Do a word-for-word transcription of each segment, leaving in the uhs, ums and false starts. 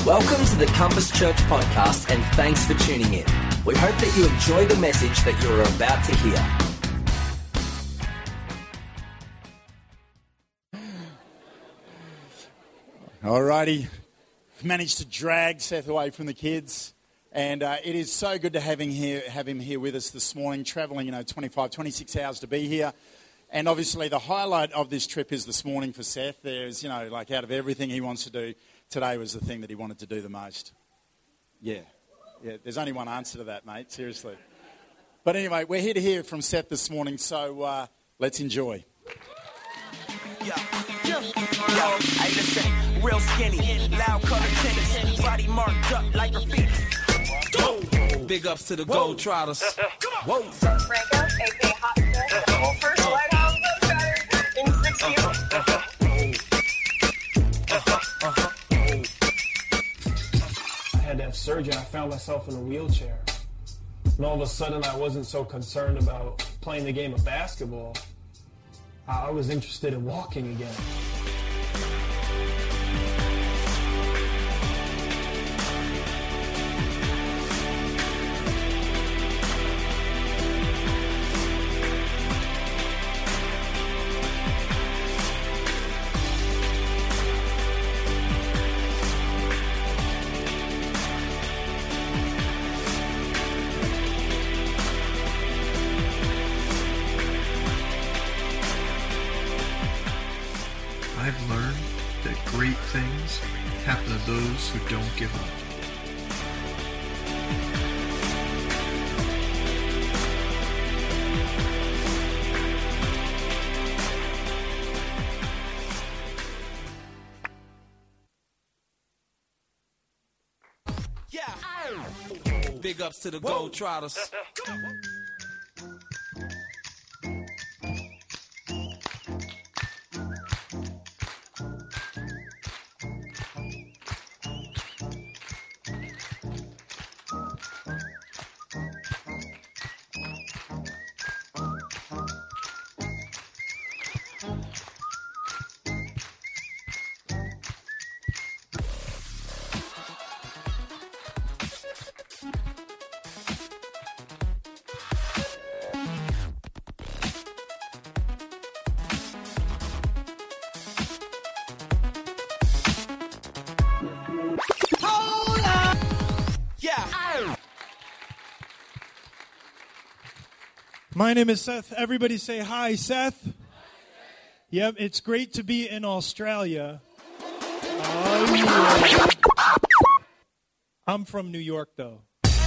Welcome to the Compass Church podcast, and thanks for tuning in. We hope that you enjoy the message that you're about to hear. Alrighty, we've managed to drag Seth away from the kids, and uh, it is so good to have him here, have him here with us this morning, travelling, you know, twenty-five, twenty-six hours to be here. And obviously the highlight of this trip is this morning for Seth. There's, you know, like out of everything he wants to do, today was the thing that he wanted to do the most. Yeah, yeah. There's only one answer to that, mate, seriously. But anyway, we're here to hear from Seth this morning, so uh, let's enjoy. Yeah, yeah, yeah. Hey, listen, real skinny, loud color tennis, body marked up like graffiti. Whoa. Big ups to the Gold Trotters. Whoa. Franco, a k a. Hot Smith, first lighthouse better in six years. I had to have surgery. I found myself in a wheelchair. And all of a sudden, I wasn't so concerned about playing the game of basketball. I was interested in walking again. I've learned that great things happen to those who don't give up. Yeah. Big ups to the Gold Trotters. My name is Seth. Everybody say hi, Seth. Hi, Seth. Yep, it's great to be in Australia. Oh, yeah. I'm from New York, though.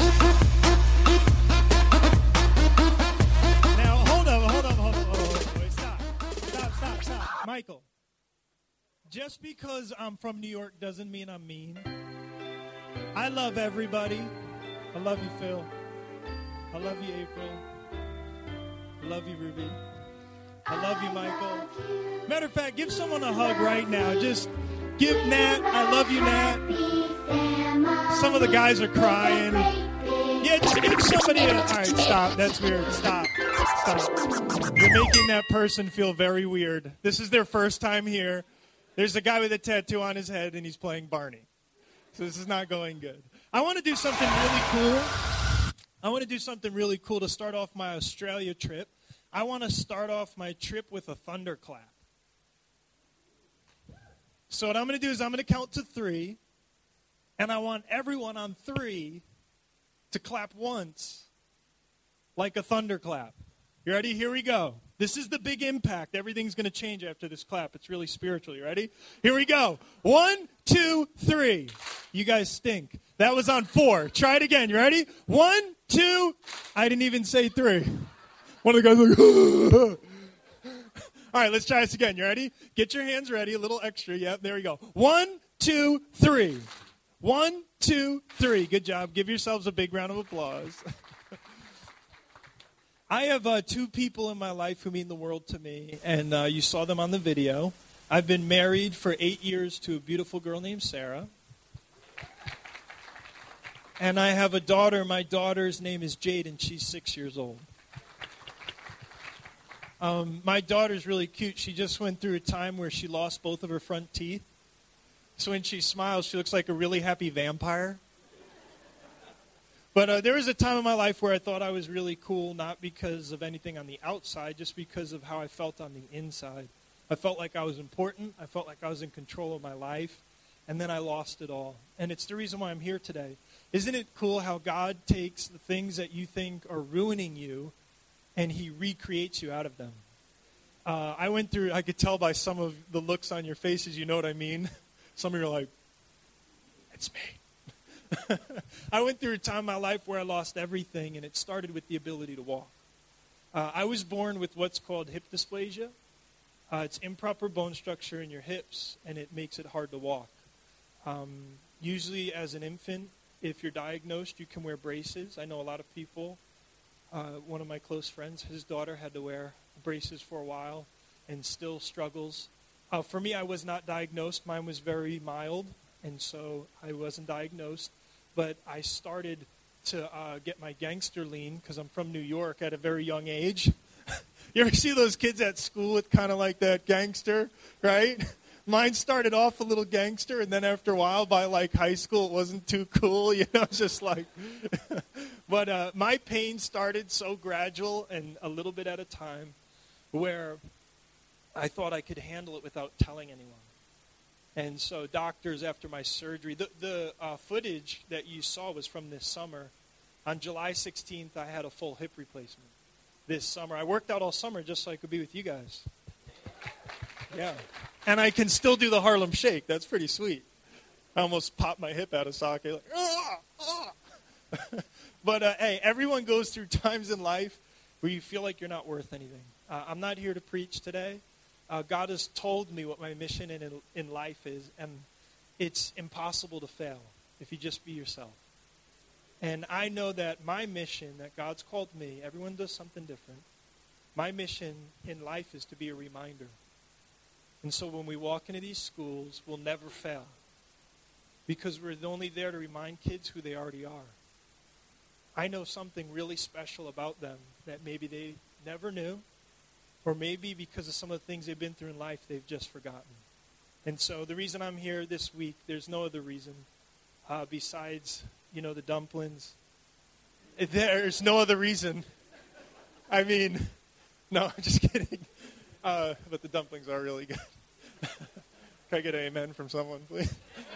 Now, hold up, hold up, hold up, hold up. Wait, stop. Stop, stop, stop. Michael, just because I'm from New York doesn't mean I'm mean. I love everybody. I love you, Phil. I love you, April. I love you, Ruby. I love you, Michael. Matter of fact, give someone a hug right now. Just give Nat. I love you, Nat. Some of the guys are crying. Yeah, just give somebody a... All right, stop. That's weird. Stop. Stop. You're making that person feel very weird. This is their first time here. There's a guy with a tattoo on his head, and he's playing Barney. So this is not going good. I want to do something really cool. I want to do something really cool to start off my Australia trip. I want to start off my trip with a thunderclap. So what I'm going to do is I'm going to count to three, and I want everyone on three to clap once like a thunderclap. You ready? Here we go. This is the big impact. Everything's going to change after this clap. It's really spiritual. You ready? Here we go. One, two, three. You guys stink. That was on four. Try it again. You ready? One, two. I didn't even say three. One of the guys like, all right, let's try this again. You ready? Get your hands ready. A little extra. Yep, there we go. One, two, three. One, two, three. Good job. Give yourselves a big round of applause. I have uh, two people in my life who mean the world to me, and uh, you saw them on the video. I've been married for eight years to a beautiful girl named Sarah. And I have a daughter. My daughter's name is Jade, and she's six years old. Um, my daughter's really cute. She just went through a time where she lost both of her front teeth. So when she smiles, she looks like a really happy vampire. But uh, there was a time in my life where I thought I was really cool, not because of anything on the outside, just because of how I felt on the inside. I felt like I was important. I felt like I was in control of my life. And then I lost it all. And it's the reason why I'm here today. Isn't it cool how God takes the things that you think are ruining you and he recreates you out of them? Uh, I went through, I could tell by some of the looks on your faces, you know what I mean? Some of you are like, it's me. I went through a time in my life where I lost everything, and it started with the ability to walk. Uh, I was born with what's called hip dysplasia. Uh, it's improper bone structure in your hips, and it makes it hard to walk. Um, usually as an infant, if you're diagnosed, you can wear braces. I know a lot of people. Uh, one of my close friends, his daughter had to wear braces for a while and still struggles. Uh, for me, I was not diagnosed. Mine was very mild, and so I wasn't diagnosed. But I started to uh, get my gangster lean because I'm from New York at a very young age. You ever see those kids at school with kind of like that gangster, right? Mine started off a little gangster, and then after a while, by like high school, it wasn't too cool, you know, just like. But uh, my pain started so gradual and a little bit at a time where I thought I could handle it without telling anyone. And so doctors, after my surgery, the, the uh, footage that you saw was from this summer. On July sixteenth, I had a full hip replacement. This summer. I worked out all summer just so I could be with you guys. Yeah. And I can still do the Harlem Shake. That's pretty sweet. I almost popped my hip out of socket. Like, ah, ah. But, uh, hey, everyone goes through times in life where you feel like you're not worth anything. Uh, I'm not here to preach today. Uh, God has told me what my mission in, in life is, and it's impossible to fail if you just be yourself. And I know that my mission that God's called me, everyone does something different. My mission in life is to be a reminder. And so when we walk into these schools, we'll never fail. Because we're only there to remind kids who they already are. I know something really special about them that maybe they never knew. Or maybe because of some of the things they've been through in life, they've just forgotten. And so the reason I'm here this week, there's no other reason uh, besides, you know, the dumplings. There's no other reason. I mean, no, I'm just kidding. Uh, but the dumplings are really good. Can I get an amen from someone, please?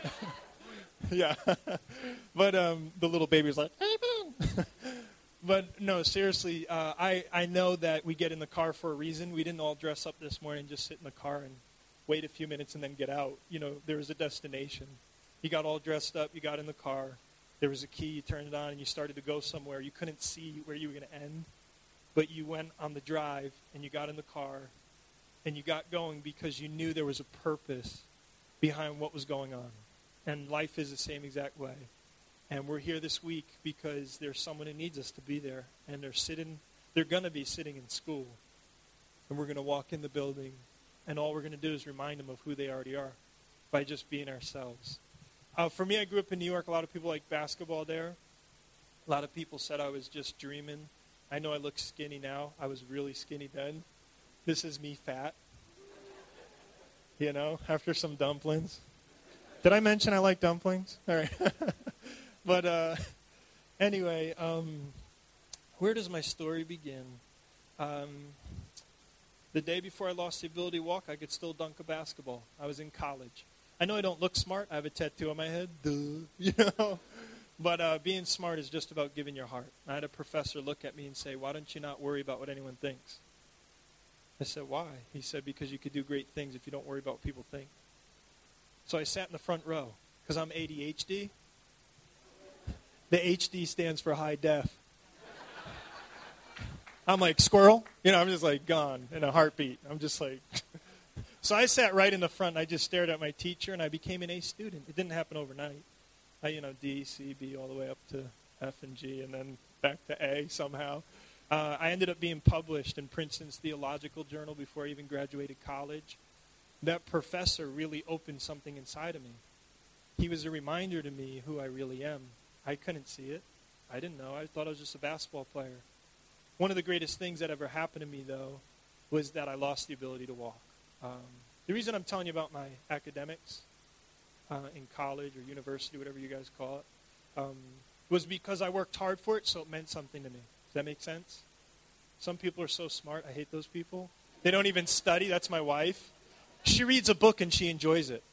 Yeah. But um, the little baby's like, amen. But no, seriously, uh, I, I know that we get in the car for a reason. We didn't all dress up this morning, just sit in the car and wait a few minutes and then get out. You know, there was a destination. You got all dressed up, you got in the car. There was a key, you turned it on, and you started to go somewhere. You couldn't see where you were going to end, but you went on the drive, and you got in the car, and you got going because you knew there was a purpose behind what was going on. And life is the same exact way. And we're here this week because there's someone who needs us to be there. And they're sitting, they're going to be sitting in school. And we're going to walk in the building. And all we're going to do is remind them of who they already are by just being ourselves. Uh, for me, I grew up in New York. A lot of people like basketball there. A lot of people said I was just dreaming. I know I look skinny now. I was really skinny then. This is me fat. You know, after some dumplings. Did I mention I like dumplings? All right. But uh, anyway, um, where does my story begin? Um, the day before I lost the ability to walk, I could still dunk a basketball. I was in college. I know I don't look smart. I have a tattoo on my head. Duh. You know? But uh, being smart is just about giving your heart. I had a professor look at me and say, why don't you not worry about what anyone thinks? I said, why? He said, because you could do great things if you don't worry about what people think. So I sat in the front row because I'm A D H D. The H D stands for high def. I'm like, squirrel? You know, I'm just like gone in a heartbeat. I'm just like... So I sat right in the front, and I just stared at my teacher, and I became an A student. It didn't happen overnight. I, you know, D, C, B, all the way up to F and G, and then back to A somehow. Uh, I ended up being published in Princeton's Theological Journal before I even graduated college. That professor really opened something inside of me. He was a reminder to me who I really am. I couldn't see it. I didn't know. I thought I was just a basketball player. One of the greatest things that ever happened to me, though, was that I lost the ability to walk. Um, the reason I'm telling you about my academics, uh, in college or university, whatever you guys call it, um, was because I worked hard for it, so it meant something to me. Does that make sense? Some people are so smart. I hate those people. They don't even study. That's my wife. She reads a book and she enjoys it.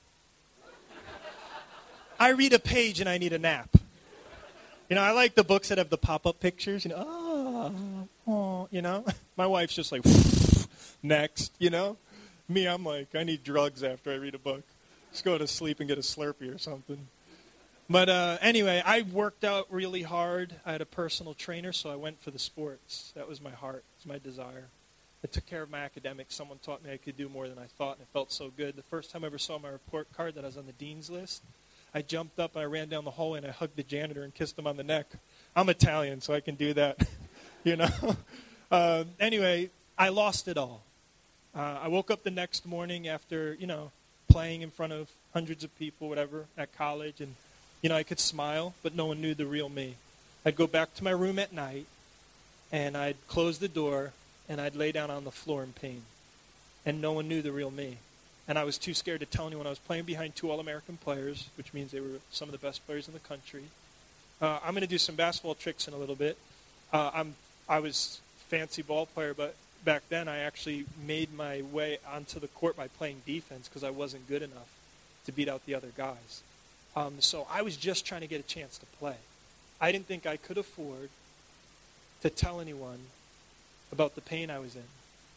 I read a page and I need a nap. You know, I like the books that have the pop-up pictures. You know, oh, oh, you know. My wife's just like, next, you know. Me, I'm like, I need drugs after I read a book. Just go to sleep and get a Slurpee or something. But uh, anyway, I worked out really hard. I had a personal trainer, so I went for the sports. That was my heart. It was my desire. I took care of my academics. Someone taught me I could do more than I thought, and it felt so good. The first time I ever saw my report card that I was on the dean's list, I jumped up and I ran down the hallway and I hugged the janitor and kissed him on the neck. I'm Italian, so I can do that, you know. Uh, anyway, I lost it all. Uh, I woke up the next morning after, you know, playing in front of hundreds of people, whatever, at college, and, you know, I could smile, but no one knew the real me. I'd go back to my room at night, and I'd close the door, and I'd lay down on the floor in pain, and no one knew the real me. And I was too scared to tell anyone. I was playing behind two All-American players, which means they were some of the best players in the country. Uh, I'm going to do some basketball tricks in a little bit. Uh, I'm, I was a fancy ball player, but back then I actually made my way onto the court by playing defense because I wasn't good enough to beat out the other guys. Um, so I was just trying to get a chance to play. I didn't think I could afford to tell anyone about the pain I was in.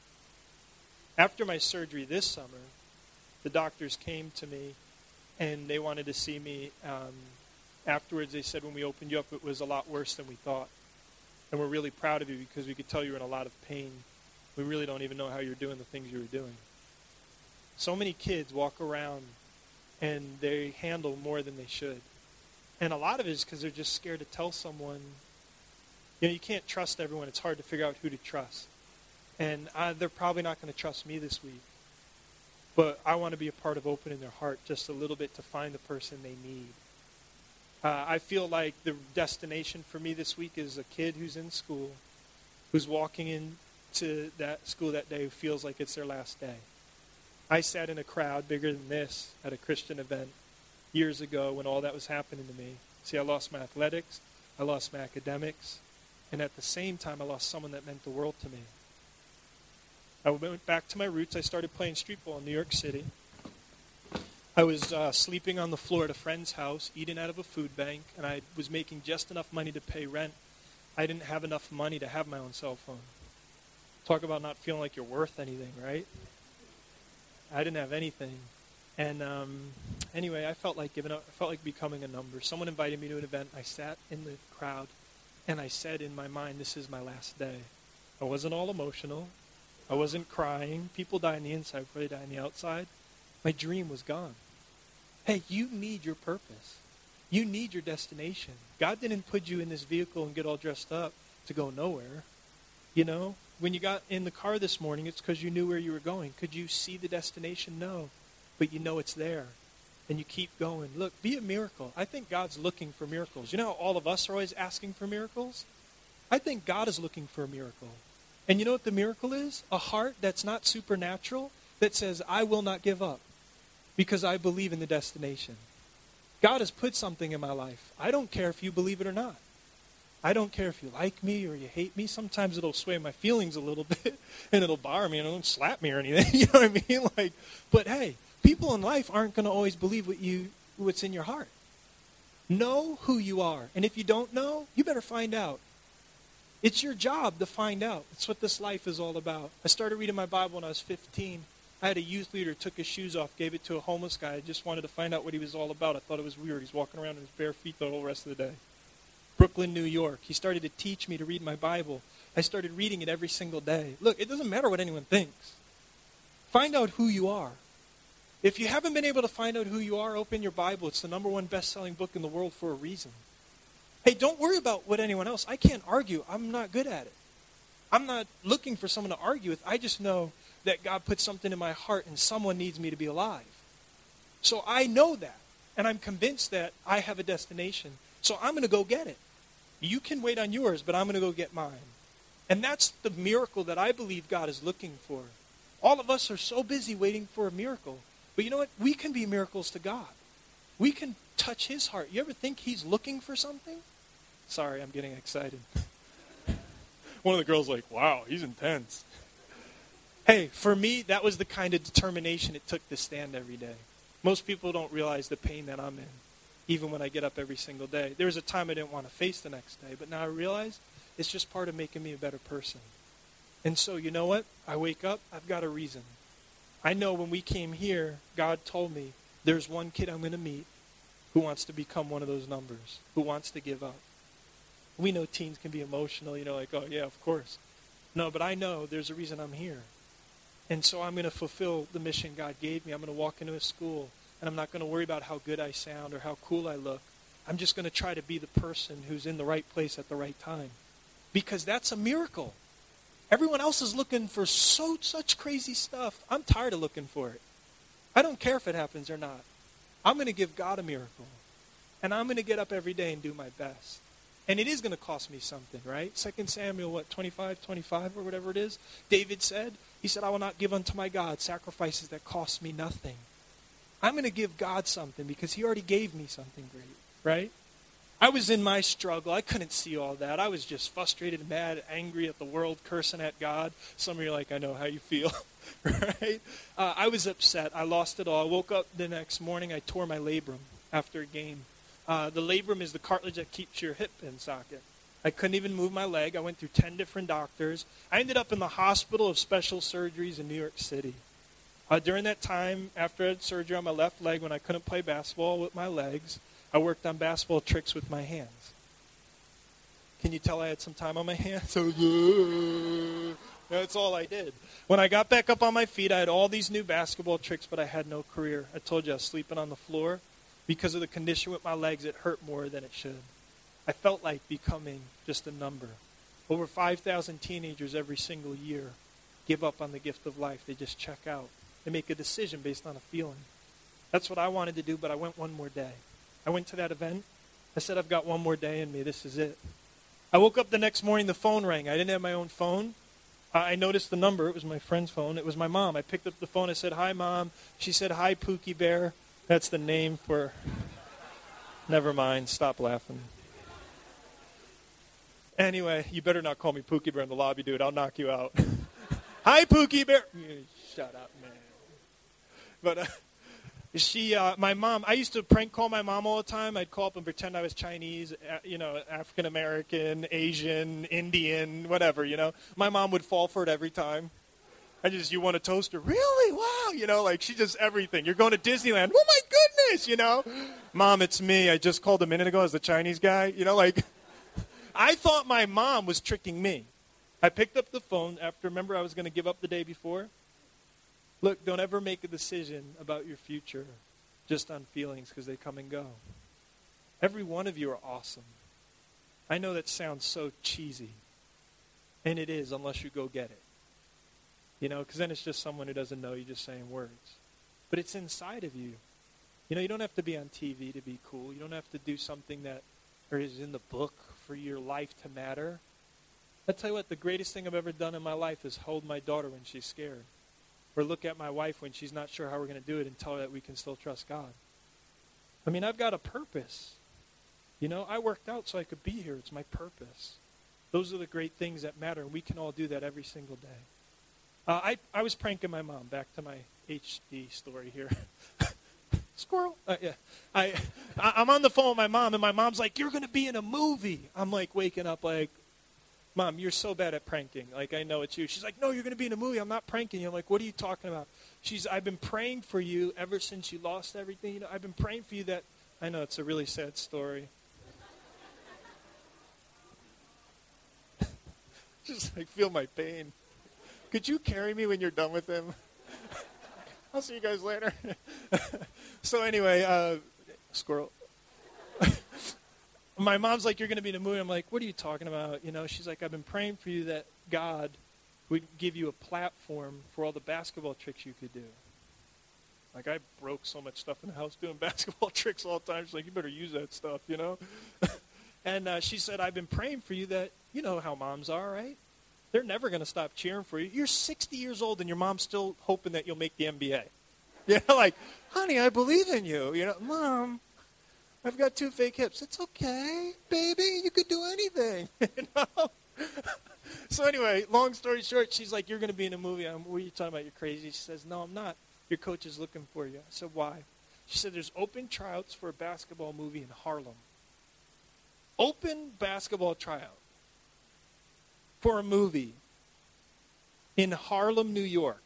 After my surgery this summer, the doctors came to me, and they wanted to see me. Um, afterwards, they said when we opened you up, it was a lot worse than we thought. And we're really proud of you because we could tell you were in a lot of pain. We really don't even know how you're doing the things you were doing. So many kids walk around, and they handle more than they should. And a lot of it is because they're just scared to tell someone. You know, you can't trust everyone. It's hard to figure out who to trust. And I, they're probably not going to trust me this week. But I want to be a part of opening their heart just a little bit to find the person they need. Uh, I feel like the destination for me this week is a kid who's in school, who's walking into that school that day who feels like it's their last day. I sat in a crowd bigger than this at a Christian event years ago when all that was happening to me. See, I lost my athletics, I lost my academics, and at the same time I lost someone that meant the world to me. I went back to my roots. I started playing street ball in New York City. I was uh, sleeping on the floor at a friend's house, eating out of a food bank, and I was making just enough money to pay rent. I didn't have enough money to have my own cell phone. Talk about not feeling like you're worth anything, right? I didn't have anything. And um, anyway, I felt like giving up. I felt like becoming a number. Someone invited me to an event. I sat in the crowd, and I said in my mind, this is my last day. I wasn't all emotional. I wasn't crying. People die on the inside before they die on the outside. My dream was gone. Hey, you need your purpose. You need your destination. God didn't put you in this vehicle and get all dressed up to go nowhere. You know, when you got in the car this morning, it's because you knew where you were going. Could you see the destination? No. But you know it's there. And you keep going. Look, be a miracle. I think God's looking for miracles. You know how all of us are always asking for miracles? I think God is looking for a miracle. And you know what the miracle is? A heart that's not supernatural, that says, I will not give up because I believe in the destination. God has put something in my life. I don't care if you believe it or not. I don't care if you like me or you hate me. Sometimes it'll sway my feelings a little bit and it'll bother me and it'll slap me or anything. You know what I mean? Like, but hey, people in life aren't going to always believe what you, what's in your heart. Know who you are. And if you don't know, you better find out. It's your job to find out. It's what this life is all about. I started reading my Bible when I was fifteen. I had a youth leader, took his shoes off, gave it to a homeless guy. I just wanted to find out what he was all about. I thought it was weird. He's walking around in his bare feet the whole rest of the day. Brooklyn, New York. He started to teach me to read my Bible. I started reading it every single day. Look, it doesn't matter what anyone thinks. Find out who you are. If you haven't been able to find out who you are, open your Bible. It's the number one best-selling book in the world for a reason. Hey, don't worry about what anyone else. I can't argue. I'm not good at it. I'm not looking for someone to argue with. I just know that God put something in my heart and someone needs me to be alive. So I know that. And I'm convinced that I have a destination. So I'm going to go get it. You can wait on yours, but I'm going to go get mine. And that's the miracle that I believe God is looking for. All of us are so busy waiting for a miracle. But you know what? We can be miracles to God. we can touch his heart. You ever think he's looking for something? Sorry, I'm getting excited. One of the girls like, wow, he's intense. Hey, for me, that was the kind of determination it took to stand every day. Most people don't realize the pain that I'm in, even when I get up every single day. There was a time I didn't want to face the next day, but now I realize it's just part of making me a better person. And so, you know what? I wake up, I've got a reason. I know when we came here, God told me, there's one kid I'm going to meet who wants to become one of those numbers, who wants to give up. We know teens can be emotional, you know, like, oh, yeah, of course. No, but I know there's a reason I'm here. And so I'm going to fulfill the mission God gave me. I'm going to walk into a school, and I'm not going to worry about how good I sound or how cool I look. I'm just going to try to be the person who's in the right place at the right time. Because that's a miracle. Everyone else is looking for so such crazy stuff. I'm tired of looking for it. I don't care if it happens or not. I'm going to give God a miracle. And I'm going to get up every day and do my best. And it is going to cost me something, right? Second Samuel, what, twenty-five, twenty-five or whatever it is? David said, he said, I will not give unto my God sacrifices that cost me nothing. I'm going to give God something because he already gave me something great, right? I was in my struggle. I couldn't see all that. I was just frustrated, mad, angry at the world, cursing at God. Some of you are like, I know how you feel, right? Uh, I was upset. I lost it all. I woke up the next morning. I tore my labrum after a game. Uh, the labrum is the cartilage that keeps your hip in socket. I couldn't even move my leg. I went through ten different doctors. I ended up in the hospital of special surgeries in New York City. Uh, during that time, after I had surgery on my left leg, when I couldn't play basketball with my legs, I worked on basketball tricks with my hands. Can you tell I had some time on my hands? So, that's all I did. When I got back up on my feet, I had all these new basketball tricks, but I had no career. I told you I was sleeping on the floor. Because of the condition with my legs, it hurt more than it should. I felt like becoming just a number. Over five thousand teenagers every single year give up on the gift of life. They just check out. They make a decision based on a feeling. That's what I wanted to do, but I went one more day. I went to that event. I said, I've got one more day in me. This is it. I woke up the next morning, the phone rang. I didn't have my own phone. I noticed the number. It was my friend's phone. It was my mom. I picked up the phone. I said, hi, Mom. She said, hi, Pookie Bear. That's the name for... Never mind. Stop laughing. Anyway, you better not call me Pookie Bear in the lobby, dude. I'll knock you out. Hi, Pookie Bear. Shut up, man. But uh, she, uh, my mom, I used to prank call my mom all the time. I'd call up and pretend I was Chinese, uh, you know, African-American, Asian, Indian, whatever, you know. My mom would fall for it every time. I just, you want a toaster? Really? Wow. You know, like she just everything. You're going to Disneyland. Oh, my goodness, you know. Mom, it's me. I just called a minute ago as the Chinese guy. You know, like I thought my mom was tricking me. I picked up the phone after, remember I was going to give up the day before? Look, don't ever make a decision about your future just on feelings because they come and go. Every one of you are awesome. I know that sounds so cheesy. And it is unless you go get it. You know, because then it's just someone who doesn't know you just saying words. But it's inside of you. You know, you don't have to be on T V to be cool. You don't have to do something that or is in the book for your life to matter. I'll tell you what, the greatest thing I've ever done in my life is hold my daughter when she's scared. Or look at my wife when she's not sure how we're going to do it and tell her that we can still trust God. I mean, I've got a purpose. You know, I worked out so I could be here. It's my purpose. Those are the great things that matter, and we can all do that every single day. Uh, I, I was pranking my mom. Back to my H D story here. Squirrel. Uh, yeah. I, I, I'm on the phone with my mom, and my mom's like, you're going to be in a movie. I'm like waking up like, Mom, you're so bad at pranking. Like, I know it's you. She's like, no, you're going to be in a movie. I'm not pranking you. I'm like, what are you talking about? She's, I've been praying for you ever since you lost everything. You know, I've been praying for you that, I know it's a really sad story. Just like feel my pain. Could you carry me when you're done with him? I'll see you guys later. So anyway, uh, squirrel. My mom's like, you're going to be in a movie. I'm like, what are you talking about? You know, she's like, I've been praying for you that God would give you a platform for all the basketball tricks you could do. Like, I broke so much stuff in the house doing basketball tricks all the time. She's like, you better use that stuff, you know? And uh, she said, I've been praying for you that, you know how moms are, right? They're never going to stop cheering for you. You're sixty years old and your mom's still hoping that you'll make the N B A. You know, like, honey, I believe in you. You know, Mom, I've got two fake hips. It's okay, baby. You could do anything. You know? So anyway, long story short, she's like, you're going to be in a movie. I'm, what are you talking about? You're crazy. She says, no, I'm not. Your coach is looking for you. I said, why? She said, there's open tryouts for a basketball movie in Harlem. Open basketball tryout for a movie in Harlem, New York.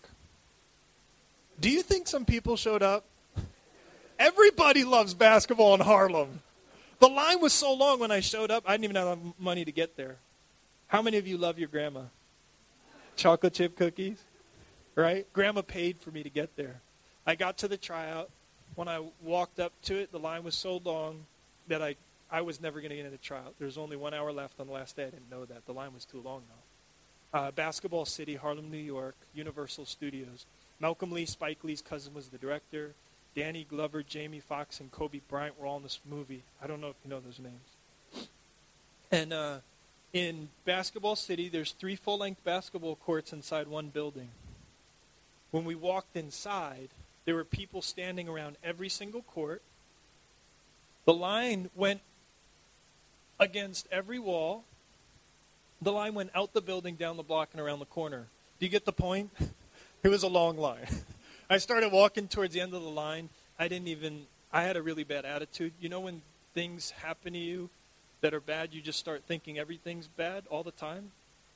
Do you think some people showed up? Everybody loves basketball in Harlem. The line was so long when I showed up, I didn't even have money to get there. How many of you love your grandma? Chocolate chip cookies, right? Grandma paid for me to get there. I got to the tryout. When I walked up to it, the line was so long that I, I was never going to get in the tryout. There was only one hour left on the last day. I didn't know that. The line was too long, though. Uh, Basketball City, Harlem, New York, Universal Studios. Malcolm Lee, Spike Lee's cousin, was the director. Danny Glover, Jamie Foxx, and Kobe Bryant were all in this movie. I don't know if you know those names. And uh, in Basketball City, there's three full-length basketball courts inside one building. When we walked inside, there were people standing around every single court. The line went against every wall. The line went out the building, down the block, and around the corner. Do you get the point? It was a long line. I started walking towards the end of the line. I didn't even, I had a really bad attitude. You know when things happen to you that are bad, you just start thinking everything's bad all the time?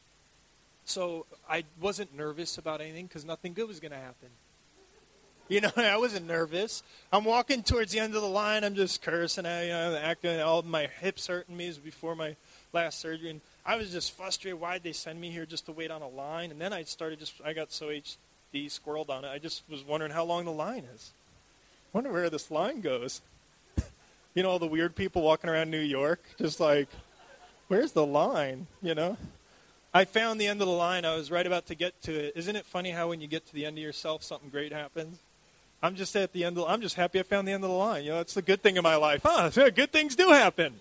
So I wasn't nervous about anything because nothing good was going to happen. You know, I wasn't nervous. I'm walking towards the end of the line. I'm just cursing. I, you know, acting, all my hips hurting me. It was before my last surgery. And I was just frustrated. Why'd they send me here just to wait on a line? And then I started just, I got so H D squirreled on it. I just was wondering how long the line is. I wonder where this line goes. You know, all the weird people walking around New York, just like, where's the line, you know? I found the end of the line. I was right about to get to it. Isn't it funny how when you get to the end of yourself, something great happens? I'm just at the end of, I'm just happy I found the end of the line. You know, that's the good thing in my life. Huh, good things do happen.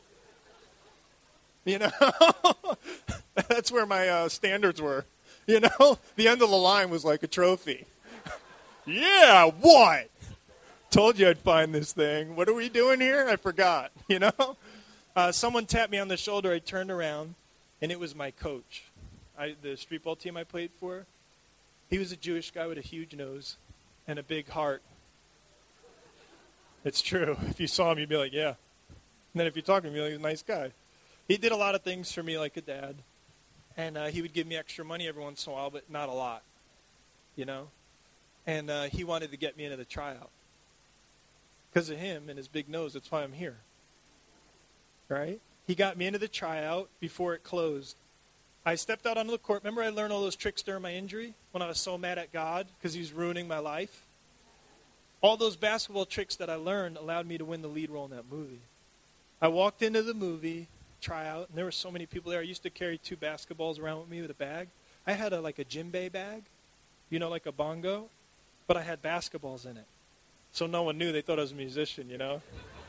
You know, that's where my uh, standards were. You know, the end of the line was like a trophy. Yeah, what? Told you I'd find this thing. What are we doing here? I forgot, you know. Uh, someone tapped me on the shoulder. I turned around, and it was my coach. I, the street ball team I played for, he was a Jewish guy with a huge nose and a big heart. It's true. If you saw him, you'd be like, yeah. And then if you talk to him, you'd be like, he's a nice guy. He did a lot of things for me like a dad. And uh, he would give me extra money every once in a while, but not a lot, you know. And uh, he wanted to get me into the tryout. Because of him and his big nose, that's why I'm here. Right? He got me into the tryout before it closed. I stepped out onto the court. Remember I learned all those tricks during my injury when I was so mad at God because he was ruining my life? All those basketball tricks that I learned allowed me to win the lead role in that movie. I walked into the movie tryout, and there were so many people there. I used to carry two basketballs around with me with a bag. I had a, like a djembe bag, you know, like a bongo, but I had basketballs in it. So no one knew. They thought I was a musician, you know.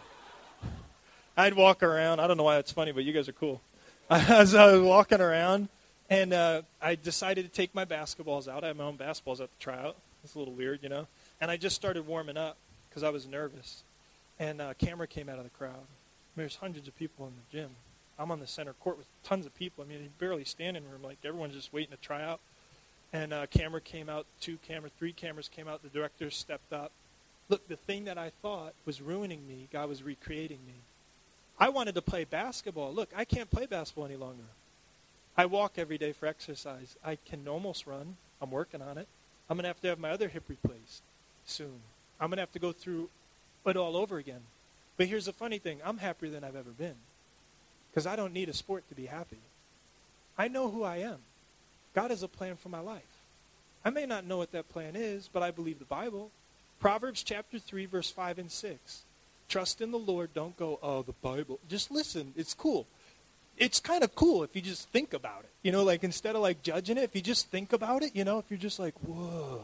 I'd walk around. I don't know why that's funny, but you guys are cool. As I was walking around, and uh, I decided to take my basketballs out. I had my own basketballs at the tryout. It's a little weird, you know. And I just started warming up because I was nervous. And a camera came out of the crowd. I mean, there's hundreds of people in the gym. I'm on the center court with tons of people. I mean, you barely standing room. Like, everyone's just waiting to try out. And a camera came out, two cameras, three cameras came out. The director stepped up. Look, the thing that I thought was ruining me, God was recreating me. I wanted to play basketball. Look, I can't play basketball any longer. I walk every day for exercise. I can almost run. I'm working on it. I'm going to have to have my other hip replaced soon. I'm going to have to go through it all over again. But here's the funny thing. I'm happier than I've ever been because I don't need a sport to be happy. I know who I am. God has a plan for my life. I may not know what that plan is, but I believe the Bible. Proverbs chapter three, verse five and six. Trust in the Lord. Don't go, oh, the Bible. Just listen. It's cool. It's kind of cool if you just think about it. You know, like instead of like judging it, if you just think about it, you know, if you're just like, whoa,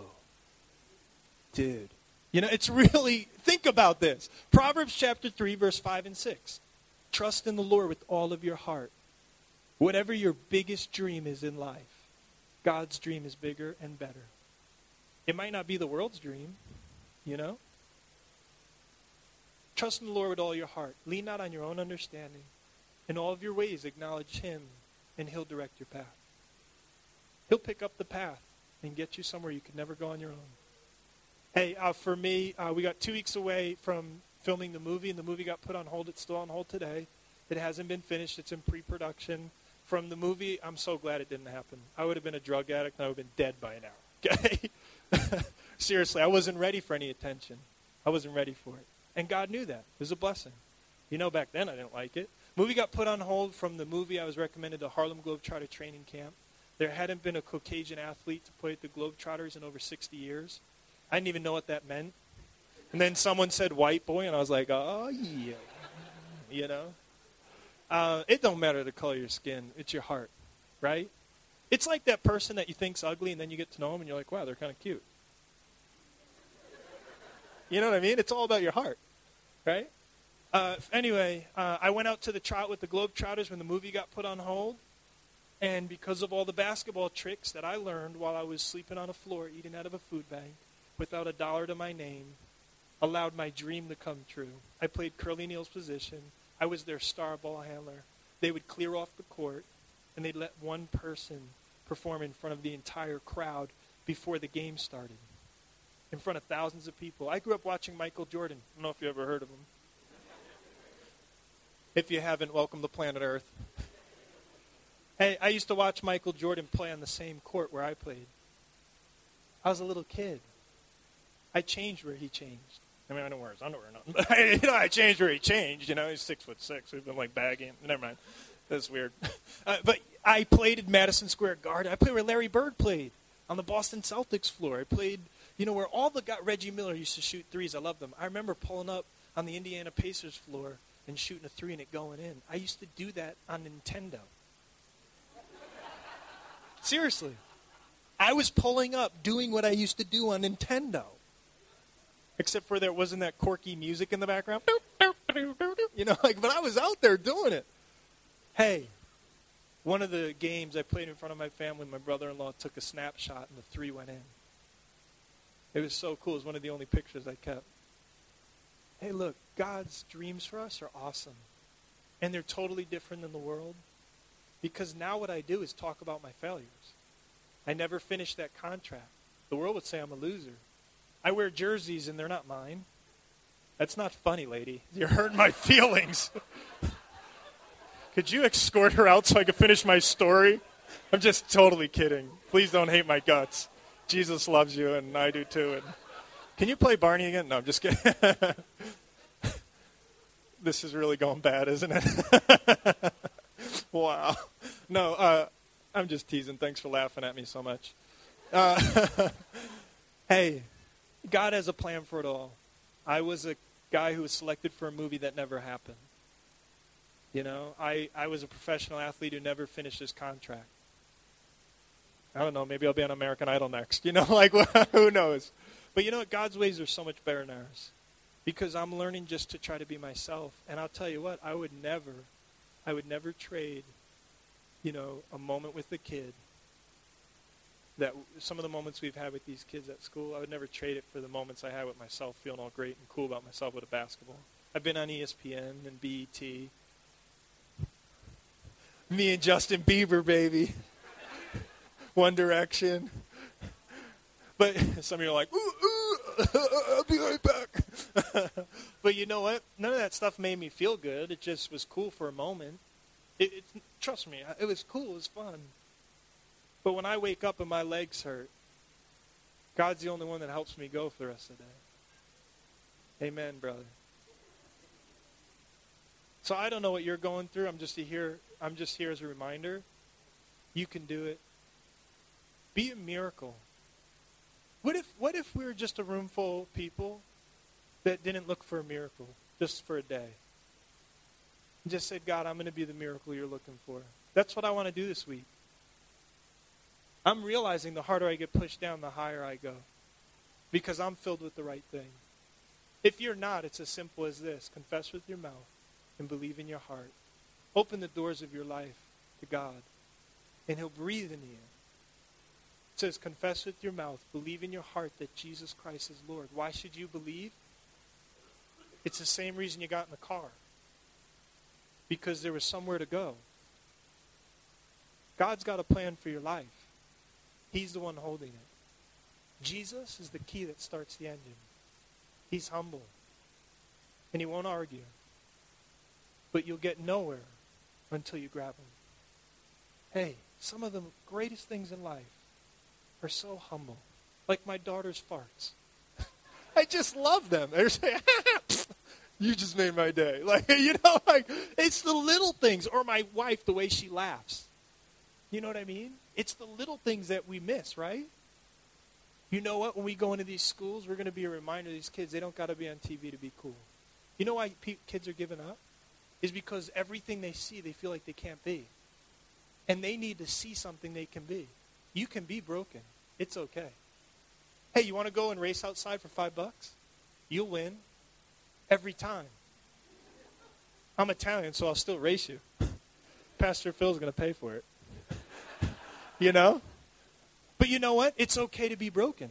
dude. You know, it's really, think about this. Proverbs chapter three, verse five and six. Trust in the Lord with all of your heart. Whatever your biggest dream is in life, God's dream is bigger and better. It might not be the world's dream, you know. Trust in the Lord with all your heart. Lean not on your own understanding. In all of your ways, acknowledge him, and he'll direct your path. He'll pick up the path and get you somewhere you could never go on your own. Hey, uh, for me, uh, we got two weeks away from filming the movie, and the movie got put on hold. It's still on hold today. It hasn't been finished. It's in pre-production. From the movie, I'm so glad it didn't happen. I would have been a drug addict, and I would have been dead by now. Okay? Seriously, I wasn't ready for any attention. I wasn't ready for it. And God knew that. It was a blessing. You know, back then I didn't like it. Movie got put on hold. From the movie, I was recommended to Harlem Globetrotter training camp. There hadn't been a Caucasian athlete to play at the Globetrotters in over sixty years. I didn't even know what that meant. And then someone said white boy, and I was like, oh, yeah. You know? Uh, it don't matter the color of your skin. It's your heart, right? It's like that person that you think's ugly, and then you get to know them, and you're like, wow, they're kind of cute. You know what I mean? It's all about your heart, right? Uh, anyway, uh, I went out to the trot with the Globetrotters when the movie got put on hold. And because of all the basketball tricks that I learned while I was sleeping on a floor eating out of a food bank without a dollar to my name, allowed my dream to come true. I played Curly Neal's position. I was their star ball handler. They would clear off the court, and they'd let one person perform in front of the entire crowd before the game started, in front of thousands of people. I grew up watching Michael Jordan. I don't know if you ever heard of him. If you haven't, welcome to planet Earth. Hey, I used to watch Michael Jordan play on the same court where I played. I was a little kid. I changed where he changed. I mean, I don't wear his underwear or nothing. But you know, I changed where he changed. You know, he's six foot six. We've been like bagging him. Never mind. That's weird. Uh, but I played at Madison Square Garden. I played where Larry Bird played on the Boston Celtics floor. I played, you know, where all the got Reggie Miller used to shoot threes. I love them. I remember pulling up on the Indiana Pacers floor and shooting a three and it going in. I used to do that on Nintendo. Seriously. I was pulling up, doing what I used to do on Nintendo. Except for there wasn't that quirky music in the background. You know, like, but I was out there doing it. Hey, one of the games I played in front of my family, my brother-in-law took a snapshot and the three went in. It was so cool. It was one of the only pictures I kept. Hey, look, God's dreams for us are awesome. And they're totally different than the world. Because now what I do is talk about my failures. I never finished that contract. The world would say I'm a loser. I wear jerseys and they're not mine. That's not funny, lady. You're hurting my feelings. Could you escort her out so I could finish my story? I'm just totally kidding. Please don't hate my guts. Jesus loves you and I do too. And can you play Barney again? No, I'm just kidding. This is really going bad, isn't it? Wow. No, uh, I'm just teasing. Thanks for laughing at me so much. Uh, hey, God has a plan for it all. I was a guy who was selected for a movie that never happened. You know, I, I was a professional athlete who never finished his contract. I don't know, maybe I'll be on American Idol next. You know, like, who knows? But you know what? God's ways are so much better than ours. Because I'm learning just to try to be myself. And I'll tell you what, I would never, I would never trade, you know, a moment with the kid. That some of the moments we've had with these kids at school, I would never trade it for the moments I had with myself, feeling all great and cool about myself with a basketball. I've been on E S P N and B E T. Me and Justin Bieber, baby. One Direction. But some of you are like, ooh, ooh, I'll be right back. But you know what? None of that stuff made me feel good. It just was cool for a moment. It, it, trust me, it was cool. It was fun. But when I wake up and my legs hurt, God's the only one that helps me go for the rest of the day. Amen, brother. So I don't know what you're going through. I'm just here. I'm just here as a reminder. You can do it. Be a miracle. What if what if we were just a room full of people that didn't look for a miracle just for a day? And just said, God, I'm going to be the miracle you're looking for. That's what I want to do this week. I'm realizing the harder I get pushed down, the higher I go. Because I'm filled with the right thing. If you're not, it's as simple as this. Confess with your mouth and believe in your heart. Open the doors of your life to God. And he'll breathe into you. It says, confess with your mouth, believe in your heart that Jesus Christ is Lord. Why should you believe? It's the same reason you got in the car. Because there was somewhere to go. God's got a plan for your life. He's the one holding it. Jesus is the key that starts the engine. He's humble. And he won't argue. But you'll get nowhere until you grab him. Hey, some of the greatest things in life are so humble. Like my daughter's farts. I just love them. They're saying, you just made my day. Like, you know, like, it's the little things. Or my wife, the way she laughs. You know what I mean? It's the little things that we miss, right? You know what? When we go into these schools, we're going to be a reminder to these kids, they don't got to be on T V to be cool. You know why pe- kids are giving up? Is because everything they see, they feel like they can't be. And they need to see something they can be. You can be broken. It's okay. Hey, you want to go and race outside for five bucks? You'll win. Every time. I'm Italian, so I'll still race you. Pastor Phil's going to pay for it. You know? But you know what? It's okay to be broken.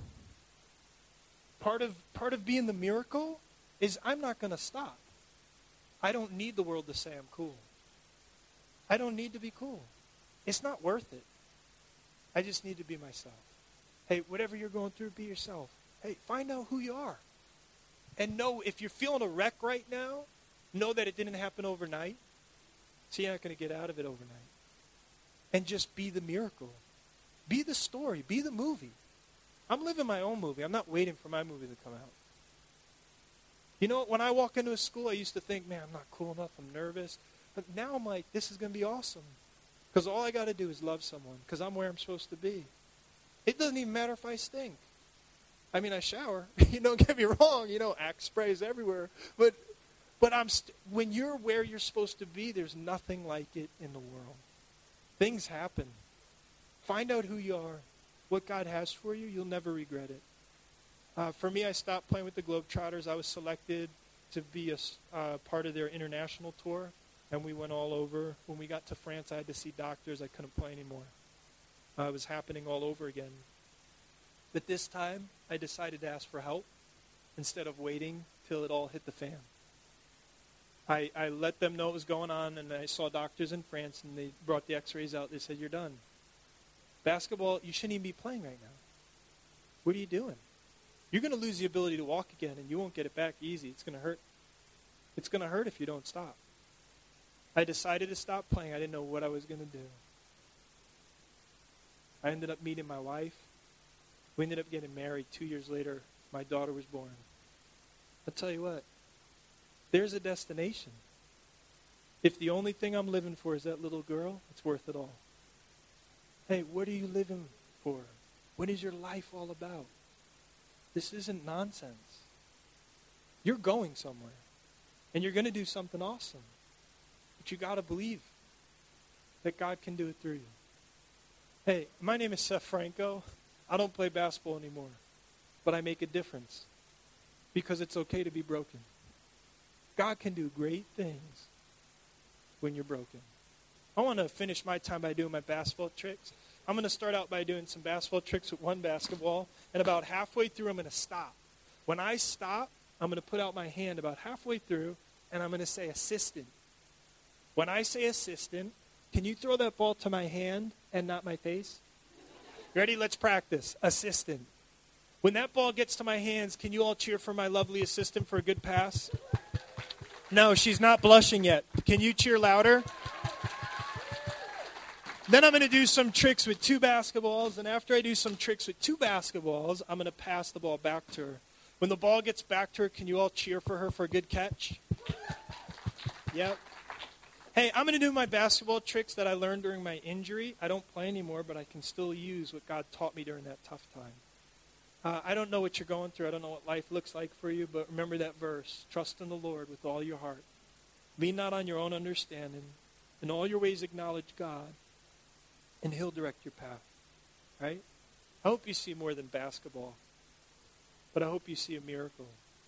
Part of part of being the miracle is I'm not going to stop. I don't need the world to say I'm cool. I don't need to be cool. It's not worth it. I just need to be myself. Hey, whatever you're going through, be yourself. Hey, find out who you are. And know if you're feeling a wreck right now, know that it didn't happen overnight. So you're not going to get out of it overnight. And just be the miracle. Be the story. Be the movie. I'm living my own movie. I'm not waiting for my movie to come out. You know, when I walk into a school, I used to think, man, I'm not cool enough. I'm nervous. But now I'm like, this is going to be awesome. Because all I got to do is love someone. Because I'm where I'm supposed to be. It doesn't even matter if I stink. I mean, I shower. You don't get me wrong. You know, Axe sprays everywhere. But but I'm st- when you're where you're supposed to be, there's nothing like it in the world. Things happen. Find out who you are, what God has for you. You'll never regret it. Uh, for me, I stopped playing with the Globetrotters. I was selected to be a uh, part of their international tour, and we went all over. When we got to France, I had to see doctors. I couldn't play anymore. Uh, it was happening all over again. But this time, I decided to ask for help instead of waiting till it all hit the fan. I, I let them know what was going on, and I saw doctors in France, and they brought the x-rays out. They said, you're done. Basketball, you shouldn't even be playing right now. What are you doing? You're going to lose the ability to walk again, and you won't get it back easy. It's going to hurt. It's going to hurt if you don't stop. I decided to stop playing. I didn't know what I was going to do. I ended up meeting my wife. We ended up getting married. Two years later, my daughter was born. I'll tell you what. There's a destination. If the only thing I'm living for is that little girl, it's worth it all. Hey, what are you living for? What is your life all about? This isn't nonsense. You're going somewhere. And you're going to do something awesome. But you got to believe that God can do it through you. Hey, my name is Seth Franco. I don't play basketball anymore. But I make a difference. Because it's okay to be broken. God can do great things when you're broken. I want to finish my time by doing my basketball tricks. I'm going to start out by doing some basketball tricks with one basketball. And about halfway through, I'm going to stop. When I stop, I'm going to put out my hand about halfway through, and I'm going to say assistant. When I say assistant, can you throw that ball to my hand and not my face? Ready? Let's practice. Assistant. When that ball gets to my hands, can you all cheer for my lovely assistant for a good pass? No, she's not blushing yet. Can you cheer louder? Then I'm going to do some tricks with two basketballs, and after I do some tricks with two basketballs, I'm going to pass the ball back to her. When the ball gets back to her, can you all cheer for her for a good catch? Yep. Hey, I'm going to do my basketball tricks that I learned during my injury. I don't play anymore, but I can still use what God taught me during that tough time. Uh, I don't know what you're going through. I don't know what life looks like for you, but remember that verse. Trust in the Lord with all your heart. Lean not on your own understanding. In all your ways acknowledge God, and he'll direct your path. Right? I hope you see more than basketball, but I hope you see a miracle.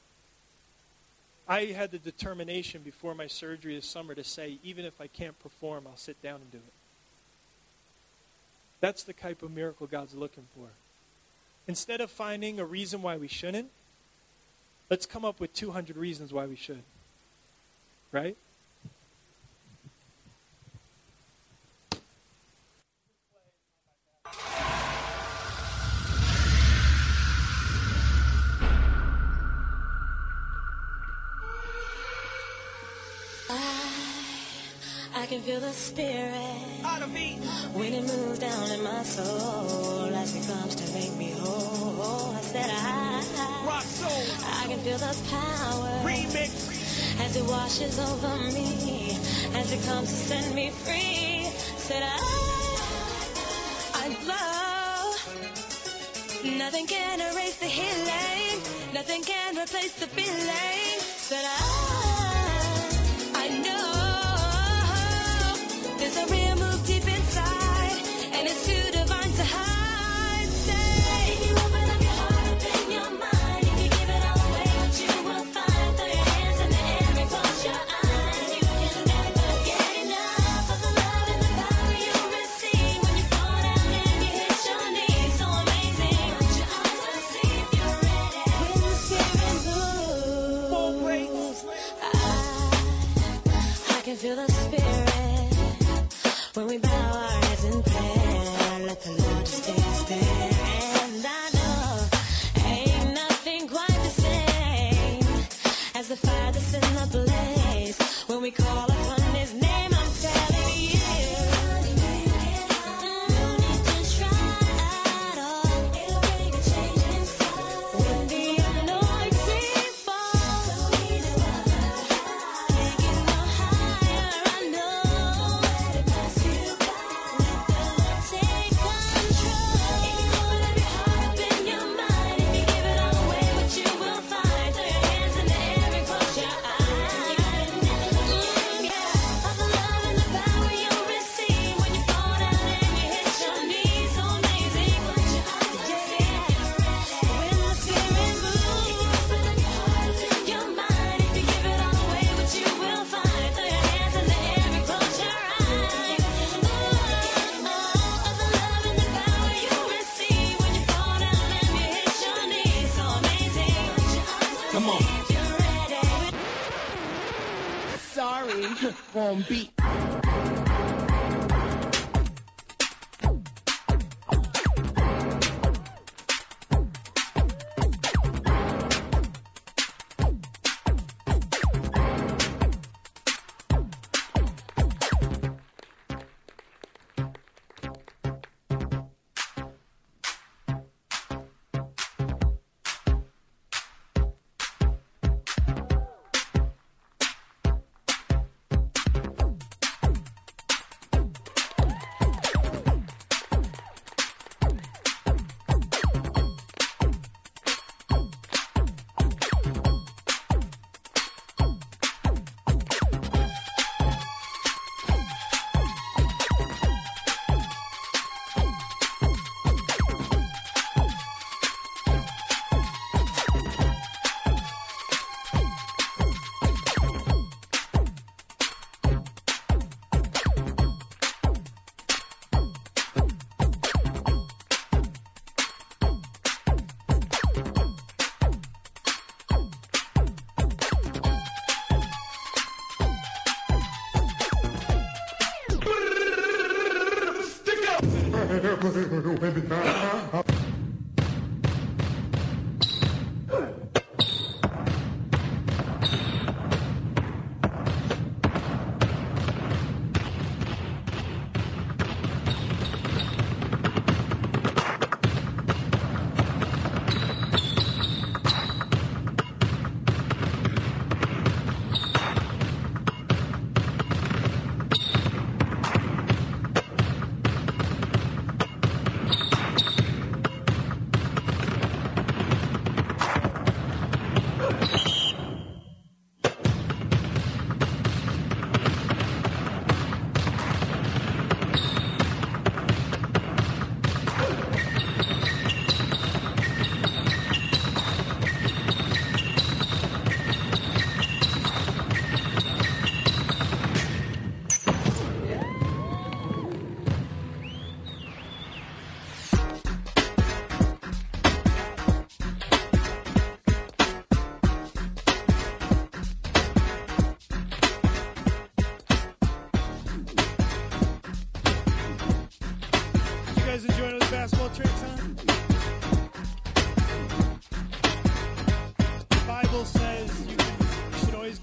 I had the determination before my surgery this summer to say, even if I can't perform, I'll sit down and do it. That's the type of miracle God's looking for. Instead of finding a reason why we shouldn't, Let's come up with two hundred reasons why we should. Right? I can feel the spirit when it moves down in my soul as it comes to make me whole. I said I, I can feel the power as it washes over me, as it comes to set me free. Said I, I love. Nothing can erase the healing. Nothing can replace the feeling. Said I, I know. There's a real move deep inside, and it's too divine to hide. Say, if you open up your heart, open your mind. If you give it all away, what you will find. Throw your hands in the air and close your eyes. You can never get enough of the love and the power you receive when you fall down and you hit your knees. So amazing. Close your eyes and see if you're ready. When the spirit moves, I, I can feel the spirit. When we bow our heads in prayer, let the Lord just take a stand. And I know ain't nothing quite the same as the fire that's in the blaze. When we call upon His name, I'm telling you, no need to try at all. It'll bring a change inside. When the anointing falls, so easy, can't get no higher. I know. On beat.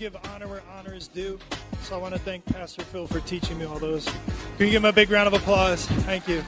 give honor where honor is due. So I want to thank Pastor Phil for teaching me all those. Can you give him a big round of applause? Thank you.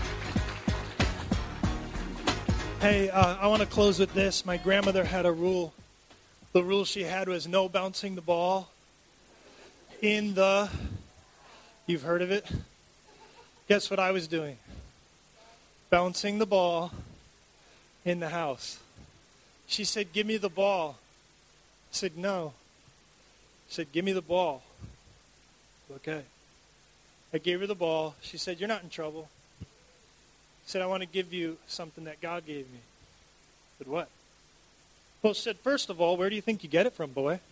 Hey, uh, I want to close with this. My grandmother had a rule. The rule she had was no bouncing the ball in the, you've heard of it? Guess what I was doing? Bouncing the ball in the house. She said, give me the ball. I said, no. She said, give me the ball. Okay. I gave her the ball. She said, you're not in trouble. I said, I want to give you something that God gave me. I said, what? Well, she said, first of all, where do you think you get it from, boy?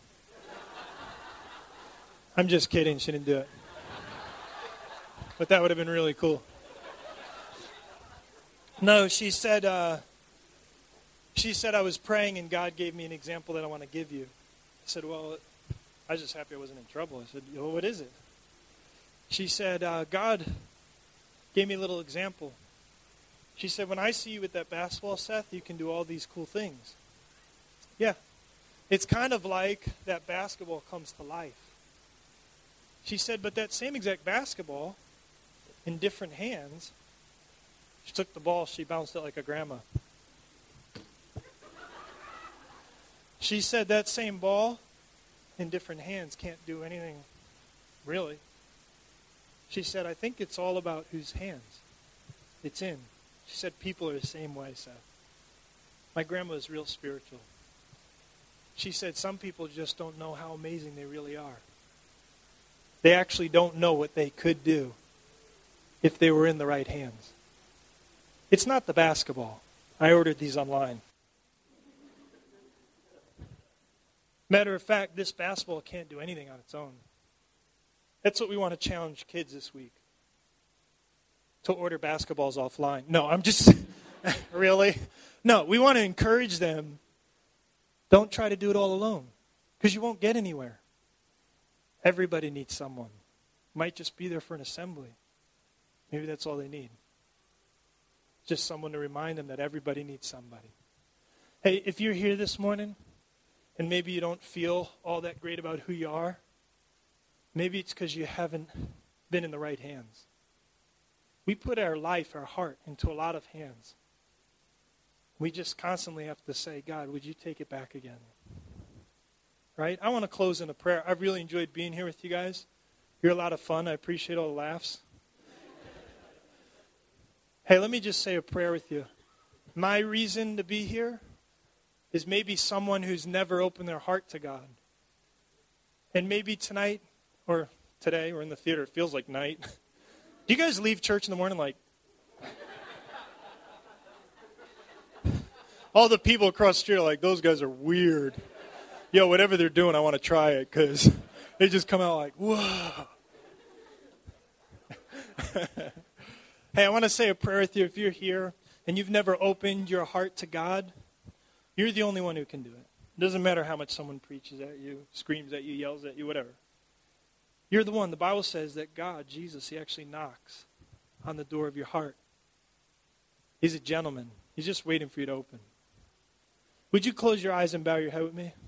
I'm just kidding. She didn't do it. But that would have been really cool. No, she said, uh, she said I was praying and God gave me an example that I want to give you. I said, well, I was just happy I wasn't in trouble. I said, well, what is it? She said, uh, God gave me a little example. She said, when I see you with that basketball, Seth, you can do all these cool things. Yeah. It's kind of like that basketball comes to life. She said, but that same exact basketball in different hands, she took the ball, she bounced it like a grandma. She said that same ball in different hands can't do anything, really. She said, I think it's all about whose hands it's in. She said, people are the same way, Seth. My grandma is real spiritual. She said, some people just don't know how amazing they really are. They actually don't know what they could do if they were in the right hands. It's not the basketball. I ordered these online. Matter of fact, this basketball can't do anything on its own. That's what we want to challenge kids this week. To order basketballs offline. No, I'm just, really? No, we want to encourage them. Don't try to do it all alone. Because you won't get anywhere. Everybody needs someone. Might just be there for an assembly. Maybe that's all they need. Just someone to remind them that everybody needs somebody. Hey, if you're here this morning, and maybe you don't feel all that great about who you are, maybe it's because you haven't been in the right hands. We put our life, our heart, into a lot of hands. We just constantly have to say, God, would you take it back again? Right? I want to close in a prayer. I've really enjoyed being here with you guys. You're a lot of fun. I appreciate all the laughs. Hey, let me just say a prayer with you. My reason to be here is maybe someone who's never opened their heart to God. And maybe tonight, or today, or in the theater, it feels like night. Do you guys leave church in the morning like... All the people across the street are like, those guys are weird. Yo, whatever they're doing, I want to try it, because they just come out like, whoa. Hey, I want to say a prayer with you. If you're here and you've never opened your heart to God, you're the only one who can do it. It doesn't matter how much someone preaches at you, screams at you, yells at you, whatever. You're the one. The Bible says that God, Jesus, he actually knocks on the door of your heart. He's a gentleman. He's just waiting for you to open. Would you close your eyes and bow your head with me?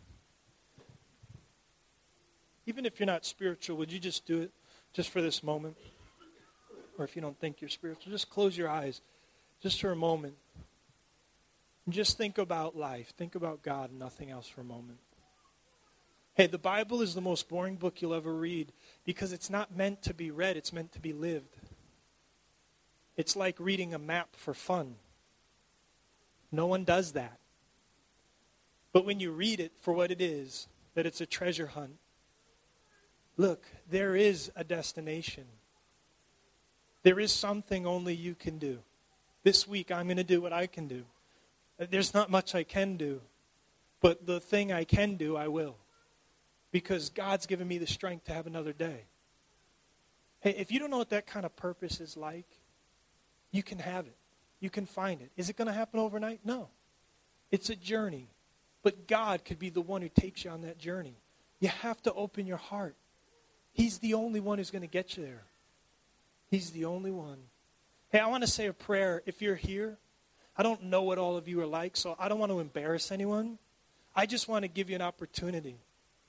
Even if you're not spiritual, would you just do it just for this moment? Or if you don't think you're spiritual, just close your eyes just for a moment. And just think about life. Think about God and nothing else for a moment. Hey, the Bible is the most boring book you'll ever read because it's not meant to be read. It's meant to be lived. It's like reading a map for fun. No one does that. But when you read it for what it is, that it's a treasure hunt, look, there is a destination. There is something only you can do. This week, I'm going to do what I can do. There's not much I can do, but the thing I can do, I will. Because God's given me the strength to have another day. Hey, if you don't know what that kind of purpose is like, you can have it. You can find it. Is it going to happen overnight? No. It's a journey. But God could be the one who takes you on that journey. You have to open your heart. He's the only one who's going to get you there. He's the only one. Hey, I want to say a prayer. If you're here, I don't know what all of you are like, so I don't want to embarrass anyone. I just want to give you an opportunity.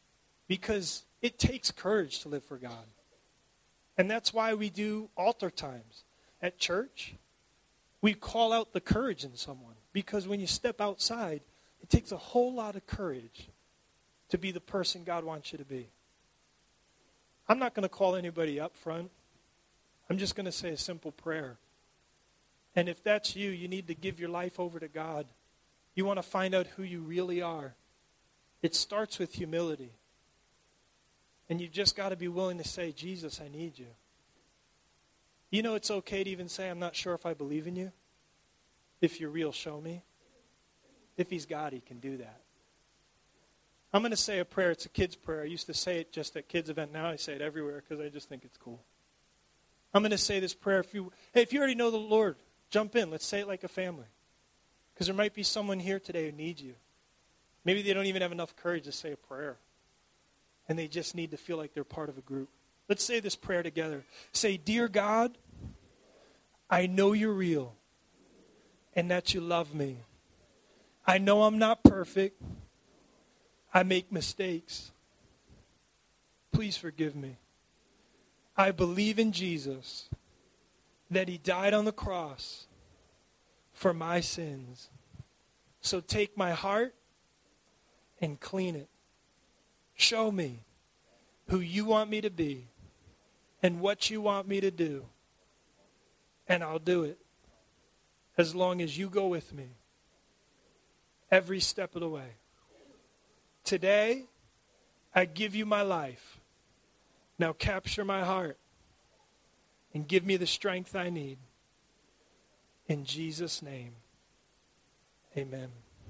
because it takes courage to live for God. And that's why we do altar times at church. We call out the courage in someone, because when you step outside, it takes a whole lot of courage to be the person God wants you to be. I'm not going to call anybody up front. I'm just going to say a simple prayer. And if that's you, you need to give your life over to God. You want to find out who you really are. It starts with humility. And you've just got to be willing to say, Jesus, I need you. You know, it's okay to even say, I'm not sure if I believe in you. If you're real, show me. If he's God, he can do that. I'm going to say a prayer. It's a kid's prayer. I used to say it just at kids' event. Now I say it everywhere because I just think it's cool. I'm going to say this prayer. If you, hey, if you already know the Lord, jump in. Let's say it like a family. Because there might be someone here today who needs you. Maybe they don't even have enough courage to say a prayer. And they just need to feel like they're part of a group. Let's say this prayer together. Say, Dear God, I know you're real and that you love me. I know I'm not perfect. I make mistakes. Please forgive me. I believe in Jesus, that he died on the cross for my sins. So take my heart and clean it. Show me who you want me to be and what you want me to do. And I'll do it as long as you go with me every step of the way. Today, I give you my life. Now capture my heart and give me the strength I need. In Jesus' name, amen.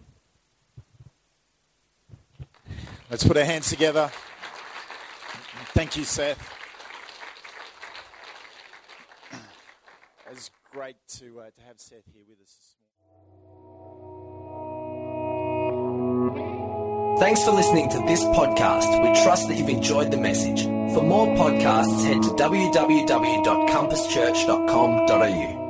Let's put our hands together. Thank you, Seth. It's great to uh, to have Seth here with us this morning. Thanks for listening to this podcast. We trust that you've enjoyed the message. For more podcasts, head to w w w dot compass church dot com dot a u.